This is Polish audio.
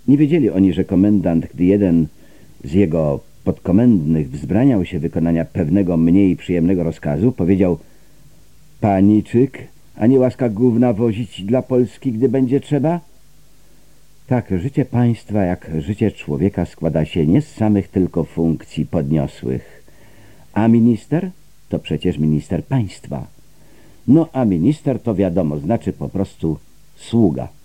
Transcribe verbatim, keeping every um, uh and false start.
Nie wiedzieli oni, że komendant, gdy jeden z jego podkomendnych wzbraniał się wykonania pewnego mniej przyjemnego rozkazu, powiedział: paniczyk, a nie łaska gówna wozić dla Polski, gdy będzie trzeba? Tak, życie państwa, jak życie człowieka, składa się nie z samych tylko funkcji podniosłych. A minister? To przecież minister państwa. No a minister to wiadomo, znaczy po prostu sługa.